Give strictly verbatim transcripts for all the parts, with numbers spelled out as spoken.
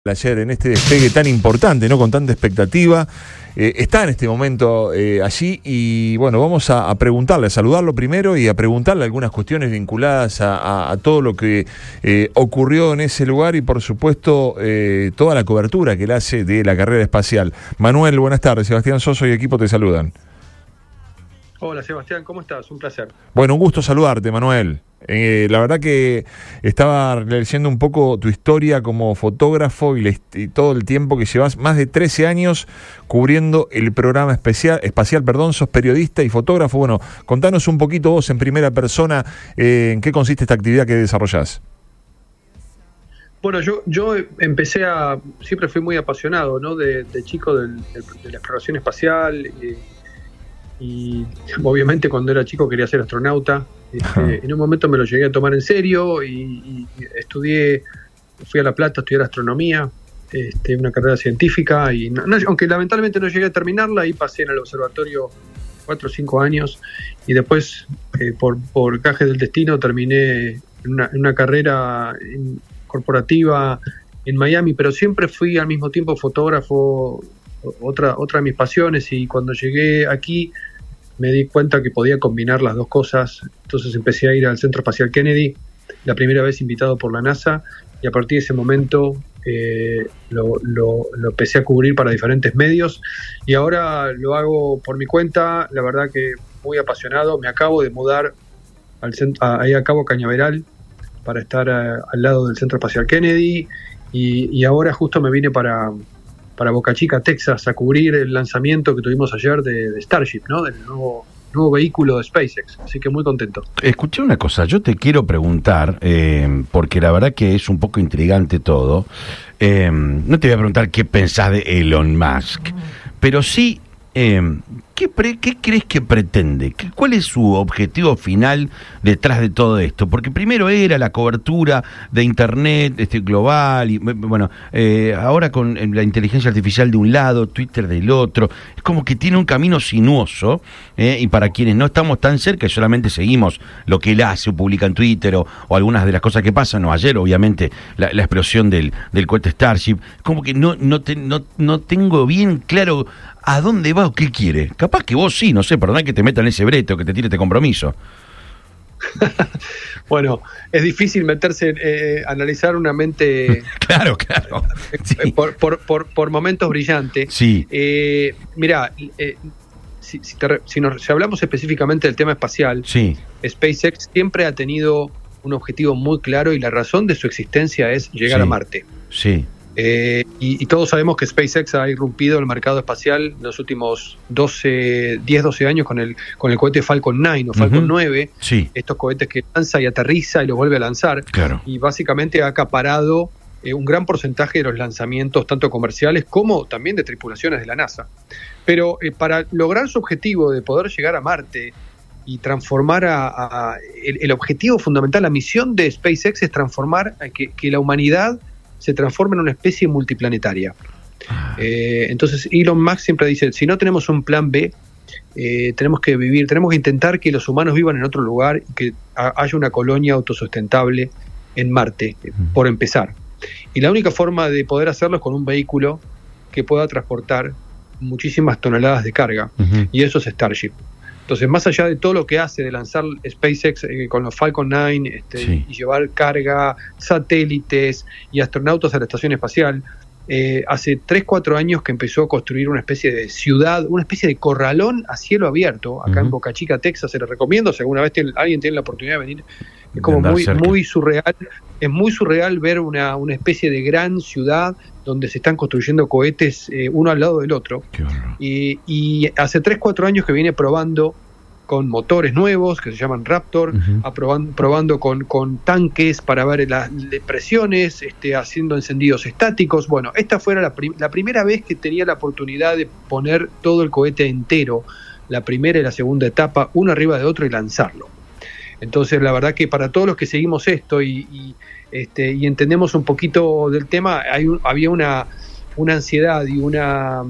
Ayer en este despegue tan importante, ¿no? Con tanta expectativa, eh, está en este momento eh, allí y bueno, vamos a, a preguntarle, a saludarlo primero y a preguntarle algunas cuestiones vinculadas a, a, a todo lo que eh, ocurrió en ese lugar y por supuesto eh, toda la cobertura que él hace de la carrera espacial. Manuel, buenas tardes, Sebastián Soso y equipo te saludan. Hola Sebastián, ¿cómo estás? Un placer. Bueno, un gusto saludarte, Manuel. Eh, la verdad que estaba leyendo un poco tu historia como fotógrafo y, le, y todo el tiempo que llevas, más de trece años cubriendo el programa especial, espacial, perdón, sos periodista y fotógrafo. Bueno, contanos un poquito vos en primera persona eh, en qué consiste esta actividad que desarrollás. Bueno, yo, yo empecé a, siempre fui muy apasionado, ¿no? De, de chico del, del, de la exploración espacial y, y obviamente cuando era chico quería ser astronauta. Este, en un momento me lo llegué a tomar en serio y, y estudié, fui a La Plata a estudiar astronomía, este, una carrera científica, y no, no, aunque lamentablemente no llegué a terminarla, ahí pasé en el observatorio cuatro o cinco años y después eh, por, por gajes del destino terminé en una, en una carrera en, corporativa en Miami, pero siempre fui al mismo tiempo fotógrafo, otra, otra de mis pasiones, y cuando llegué aquí me di cuenta que podía combinar las dos cosas. Entonces empecé a ir al Centro Espacial Kennedy, la primera vez invitado por la NASA, y a partir de ese momento eh, lo, lo, lo empecé a cubrir para diferentes medios, y ahora lo hago por mi cuenta, la verdad que muy apasionado. Me acabo de mudar al centro, ahí a Cabo Cañaveral para estar a, al lado del Centro Espacial Kennedy, y, y ahora justo me vine para... para Boca Chica, Texas, a cubrir el lanzamiento que tuvimos ayer de, de Starship, ¿no? Del nuevo, nuevo vehículo de SpaceX. Así que muy contento. Escuché una cosa, yo te quiero preguntar, eh, porque la verdad que es un poco intrigante todo. Eh, no te voy a preguntar qué pensás de Elon Musk, pero sí, eh, ¿qué, pre, ¿qué crees que pretende? ¿Qué, ¿Cuál es su objetivo final detrás de todo esto? Porque primero era la cobertura de Internet este, global, y bueno, eh, ahora con la inteligencia artificial de un lado, Twitter del otro, es como que tiene un camino sinuoso, eh, y para quienes no estamos tan cerca y solamente seguimos lo que él hace o publica en Twitter o, o algunas de las cosas que pasan, o ayer obviamente la, la explosión del, del cohete Starship, como que no, no, te, no, no tengo bien claro a dónde va o qué quiere. Capaz que vos sí, no sé, perdón que te metan ese brete o que te tire este compromiso. Bueno, es difícil meterse, eh, analizar una mente. Claro, claro. Sí. Por, por, por, por momentos brillantes. Sí. Eh, mirá, eh, si, si, te, si, nos, si hablamos específicamente del tema espacial, sí. SpaceX siempre ha tenido un objetivo muy claro y la razón de su existencia es llegar sí. a Marte. Sí. Eh, y, y todos sabemos que SpaceX ha irrumpido el mercado espacial en los últimos doce, diez, doce años con el con el cohete Falcon nueve o Falcon uh-huh. nueve, sí. estos cohetes que lanza y aterriza y los vuelve a lanzar, claro. Y básicamente ha acaparado eh, un gran porcentaje de los lanzamientos, tanto comerciales como también de tripulaciones de la NASA. Pero eh, para lograr su objetivo de poder llegar a Marte y transformar a, a el, el objetivo fundamental, la misión de SpaceX es transformar a que, que la humanidad se transforma en una especie multiplanetaria. Eh, entonces Elon Musk siempre dice, si no tenemos un plan B, eh, tenemos que vivir, tenemos que intentar que los humanos vivan en otro lugar y que a, haya una colonia autosustentable en Marte, eh, por empezar. Y la única forma de poder hacerlo es con un vehículo que pueda transportar muchísimas toneladas de carga, uh-huh. y eso es Starship. Entonces, más allá de todo lo que hace de lanzar SpaceX eh, con los Falcon nueve este, sí. y llevar carga, satélites y astronautas a la estación espacial, eh, hace tres, cuatro años que empezó a construir una especie de ciudad, una especie de corralón a cielo abierto, acá uh-huh. en Boca Chica, Texas. Se lo recomiendo, si alguna vez tiene, alguien tiene la oportunidad de venir. Es como muy, muy surreal, es muy surreal ver una, una especie de gran ciudad donde se están construyendo cohetes eh, uno al lado del otro. Y, y hace tres, cuatro años que viene probando con motores nuevos que se llaman Raptor, uh-huh. aprobando, probando con, con tanques para ver las presiones, este, haciendo encendidos estáticos. Bueno, esta fuera la, prim- la primera vez que tenía la oportunidad de poner todo el cohete entero, la primera y la segunda etapa, uno arriba de otro, y lanzarlo. Entonces, la verdad que para todos los que seguimos esto y, y, este, y entendemos un poquito del tema, hay un, había una, una ansiedad y una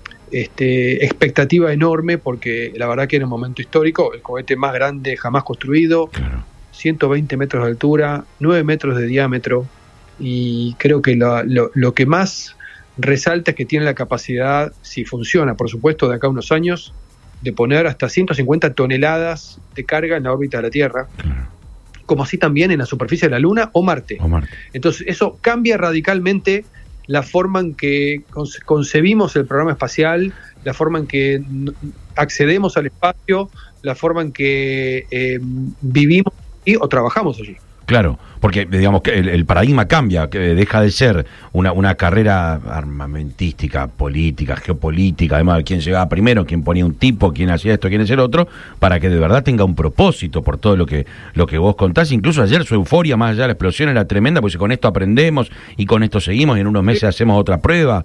este, expectativa enorme, porque la verdad que era un momento histórico, el cohete más grande jamás construido, claro. ciento veinte metros de altura, nueve metros de diámetro, y creo que lo, lo, lo que más resalta es que tiene la capacidad, si funciona, por supuesto, de acá a unos años, de poner hasta ciento cincuenta toneladas de carga en la órbita de la Tierra, claro, como así también en la superficie de la Luna o Marte. O Marte. Entonces eso cambia radicalmente la forma en que concebimos el programa espacial, la forma en que accedemos al espacio, la forma en que eh, vivimos y, o trabajamos allí. Claro, porque digamos que el, el paradigma cambia, que deja de ser una, una carrera armamentística, política, geopolítica, además de quién llegaba primero, quién ponía un tipo, quién hacía esto, quién es el otro, para que de verdad tenga un propósito por todo lo que lo que vos contás. Incluso ayer su euforia, más allá de la explosión, era tremenda, porque con esto aprendemos y con esto seguimos y en unos meses sí. hacemos otra prueba.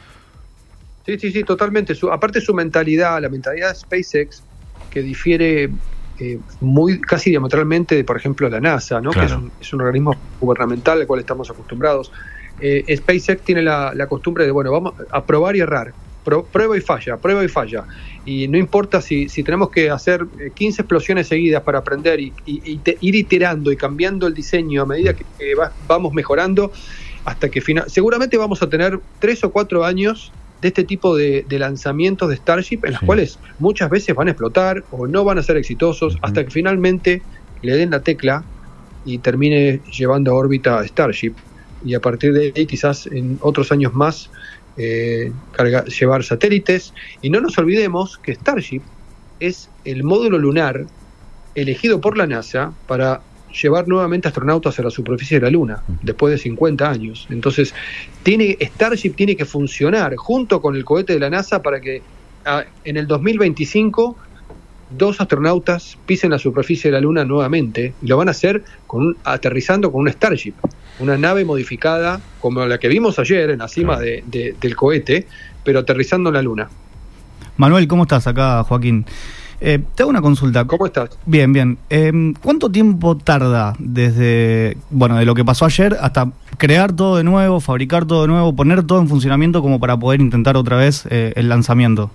Sí, sí, sí, totalmente. Su, aparte su mentalidad, la mentalidad de SpaceX, que difiere eh, muy casi diametralmente de, por ejemplo, la NASA, ¿no? Claro. Que es un, es un organismo gubernamental al cual estamos acostumbrados. Eh, SpaceX tiene la, la costumbre de, bueno, vamos a probar y errar, Pro, prueba y falla, prueba y falla. Y no importa si, si tenemos que hacer quince explosiones seguidas para aprender y, y, y te, ir iterando y cambiando el diseño a medida que, que va, vamos mejorando, hasta que final, seguramente vamos a tener tres o cuatro años de este tipo de, de lanzamientos de Starship, en sí. las cuales muchas veces van a explotar o no van a ser exitosos, uh-huh. hasta que finalmente le den la tecla y termine llevando a órbita a Starship, y a partir de ahí quizás en otros años más eh, carga, llevar satélites. Y no nos olvidemos que Starship es el módulo lunar elegido por la NASA para llevar nuevamente astronautas a la superficie de la Luna, después de cincuenta años. Entonces, tiene, Starship tiene que funcionar junto con el cohete de la NASA para que a, en el dos mil veinticinco dos astronautas pisen la superficie de la Luna nuevamente, y lo van a hacer con un, aterrizando con un Starship, una nave modificada como la que vimos ayer en la cima de, de, del cohete, pero aterrizando en la Luna. Manuel, ¿cómo estás? Acá, Joaquín. Eh, te hago una consulta. ¿Cómo estás? Bien, bien. Eh, ¿Cuánto tiempo tarda desde, bueno, de lo que pasó ayer hasta crear todo de nuevo, fabricar todo de nuevo, poner todo en funcionamiento como para poder intentar otra vez eh, el lanzamiento?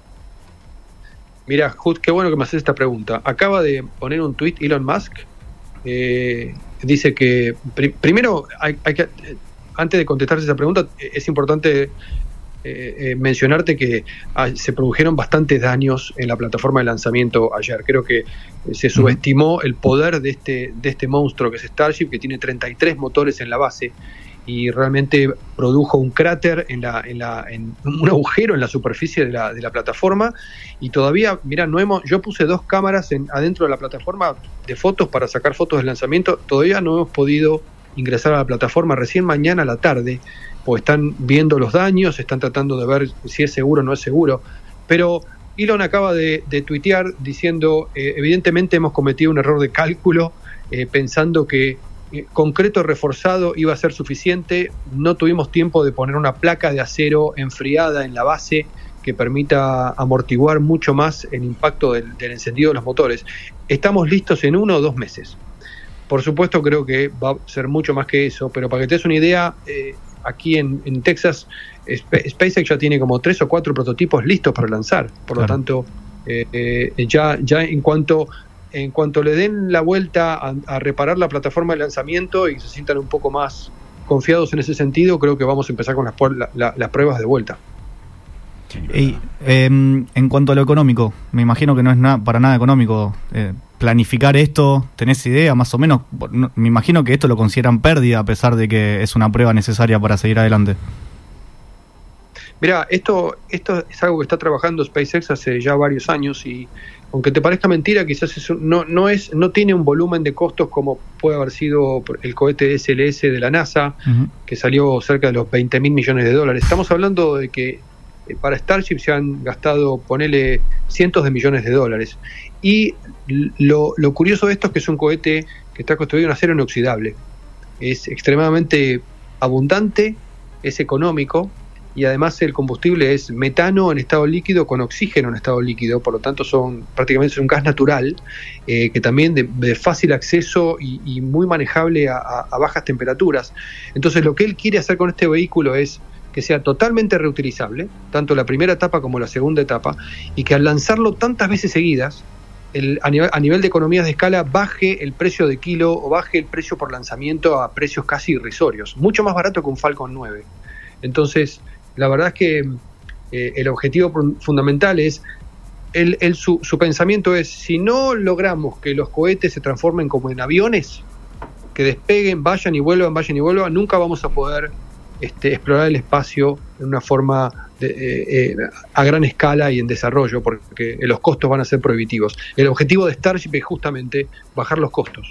Mira, Jud, qué bueno que me haces esta pregunta. Acaba de poner un tuit Elon Musk. Eh, dice que, pr- primero, hay, hay que, eh, antes de contestarse esa pregunta, eh, es importante Eh, eh, mencionarte que ah, se produjeron bastantes daños en la plataforma de lanzamiento ayer. Creo que eh, se subestimó el poder de este, de este monstruo que es Starship, que tiene treinta y tres motores en la base, y realmente produjo un cráter, en la, en la, en un agujero en la superficie de la, de la plataforma. Y todavía, mira, no hemos, yo puse dos cámaras en, adentro de la plataforma de fotos para sacar fotos del lanzamiento. Todavía no hemos podido ingresar a la plataforma, recién mañana a la tarde, pues están viendo los daños, están tratando de ver si es seguro o no es seguro. Pero Elon acaba de, de tuitear diciendo, eh, evidentemente hemos cometido un error de cálculo, eh, pensando que eh, concreto reforzado iba a ser suficiente. No tuvimos tiempo de poner una placa de acero enfriada en la base que permita amortiguar mucho más el impacto del, del encendido de los motores. Estamos listos en uno o dos meses. Por supuesto, creo que va a ser mucho más que eso, pero para que te des una idea, eh, aquí en, en Texas, Sp- SpaceX ya tiene como tres o cuatro prototipos listos para lanzar. Por claro. lo tanto, eh, eh, ya, ya en cuanto en cuanto le den la vuelta a, a reparar la plataforma de lanzamiento y se sientan un poco más confiados en ese sentido, creo que vamos a empezar con las, la, la, las pruebas de vuelta. Y, eh, en cuanto a lo económico, me imagino que no es na- para nada económico eh, planificar esto. ¿Tenés idea más o menos? No, me imagino que esto lo consideran pérdida, a pesar de que es una prueba necesaria para seguir adelante. Mira, esto, esto es algo que está trabajando SpaceX hace ya varios años, y aunque te parezca mentira, quizás eso no, no, es, no tiene un volumen de costos como puede haber sido el cohete S L S de la NASA, uh-huh. que salió cerca de los veinte mil millones de dólares. Estamos hablando de que para Starship se han gastado, ponele, cientos de millones de dólares. Y lo, lo curioso de esto es que es un cohete que está construido en acero inoxidable. Es extremadamente abundante, es económico, y además el combustible es metano en estado líquido con oxígeno en estado líquido, por lo tanto son prácticamente es un gas natural, eh, que también de, de fácil acceso y, y muy manejable a, a, a bajas temperaturas. Entonces lo que él quiere hacer con este vehículo es que sea totalmente reutilizable, tanto la primera etapa como la segunda etapa, y que al lanzarlo tantas veces seguidas, el, a, nivel, a nivel de economías de escala baje el precio de kilo o baje el precio por lanzamiento a precios casi irrisorios, mucho más barato que un Falcon nueve. Entonces, la verdad es que eh, el objetivo fundamental es, el, el, su, su pensamiento es, si no logramos que los cohetes se transformen como en aviones, que despeguen, vayan y vuelvan, vayan y vuelvan, nunca vamos a poder este, explorar el espacio en una forma de, eh, eh, a gran escala y en desarrollo, porque los costos van a ser prohibitivos. El objetivo de Starship es justamente bajar los costos.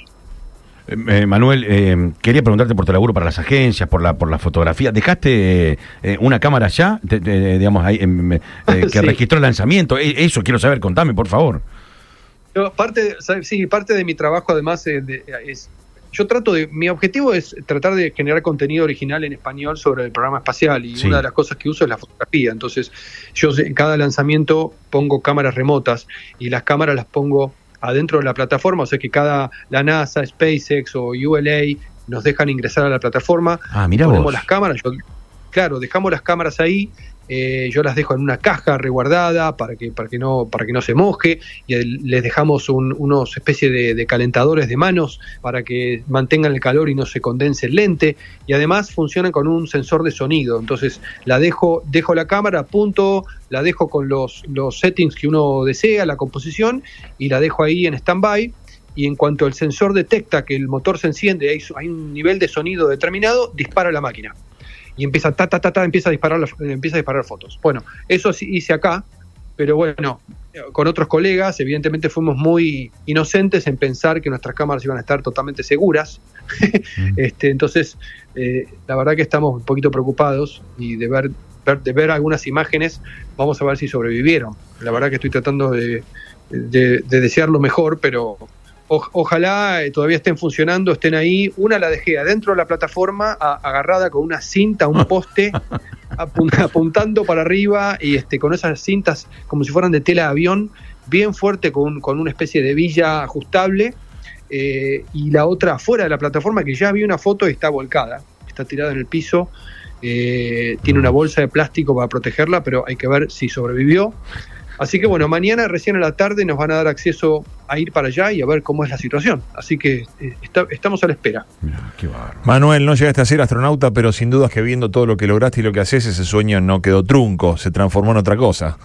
Eh, Manuel, eh, quería preguntarte por tu laburo para las agencias, por la por la fotografía. ¿Dejaste eh, una cámara ya, te, te, digamos, ahí, eh, eh, que sí. registró el lanzamiento? Eh, eso quiero saber, contame, por favor. Yo, parte de, sí, parte de mi trabajo además eh, de, es... Yo trato de, mi objetivo es tratar de generar contenido original en español sobre el programa espacial, y sí. una de las cosas que uso es la fotografía. Entonces, yo en cada lanzamiento pongo cámaras remotas, y las cámaras las pongo adentro de la plataforma, o sea que cada, la NASA, SpaceX o U L A nos dejan ingresar a la plataforma. Ah, mira ponemos vos. las cámaras, yo, claro, dejamos las cámaras ahí. Eh, yo las dejo en una caja resguardada para que para que no para que no se moje, y el, les dejamos un, unos especie de, de calentadores de manos para que mantengan el calor y no se condense el lente, y además funcionan con un sensor de sonido. Entonces la dejo dejo la cámara, apunto, la dejo con los los settings que uno desea, la composición, y la dejo ahí en stand-by, y en cuanto el sensor detecta que el motor se enciende, hay, hay un nivel de sonido determinado, dispara la máquina. Y empieza ta ta ta ta empieza a disparar empieza a disparar fotos. Bueno, eso sí hice acá, pero bueno, con otros colegas evidentemente fuimos muy inocentes en pensar que nuestras cámaras iban a estar totalmente seguras. Mm. este, entonces, eh, la verdad que estamos un poquito preocupados, y de ver, ver de ver algunas imágenes, vamos a ver si sobrevivieron. La verdad que estoy tratando de, de, de desear lo mejor, pero O, ojalá eh, todavía estén funcionando, estén ahí. Una la dejé adentro de la plataforma, a, agarrada con una cinta, un poste, apun, apuntando para arriba, y este, con esas cintas como si fueran de tela de avión, bien fuerte, con, con una especie de villa ajustable, eh, y la otra afuera de la plataforma, que ya vi una foto y está volcada, está tirada en el piso, eh, tiene una bolsa de plástico para protegerla, pero hay que ver si sobrevivió. Así que bueno, mañana recién a la tarde nos van a dar acceso a ir para allá y a ver cómo es la situación. Así que eh, está, estamos a la espera. Mirá, qué bárbaro. Manuel, no llegaste a ser astronauta, pero sin dudas que viendo todo lo que lograste y lo que haces, ese sueño no quedó trunco, se transformó en otra cosa.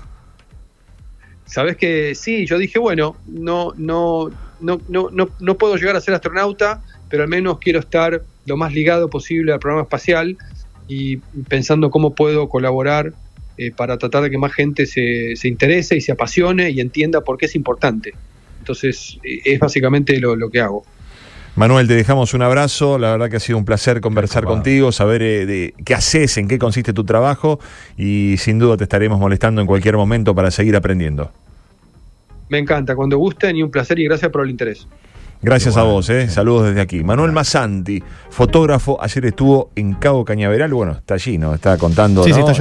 Sabés que sí, yo dije, bueno, no, no, no, no, no, no puedo llegar a ser astronauta, pero al menos quiero estar lo más ligado posible al programa espacial, y pensando cómo puedo colaborar Eh, para tratar de que más gente se, se interese y se apasione y entienda por qué es importante. Entonces, eh, es básicamente lo, lo que hago. Manuel, te dejamos un abrazo, la verdad que ha sido un placer conversar wow. contigo, saber eh, de qué haces, en qué consiste tu trabajo, y sin duda te estaremos molestando en cualquier momento para seguir aprendiendo. Me encanta, cuando gusten, y un placer, y gracias por el interés. Gracias bueno, a vos, eh. sí. Saludos desde aquí. Manuel Massanti, fotógrafo, ayer estuvo en Cabo Cañaveral, bueno, está allí, ¿no? Está contando, sí, ¿no? Sí, está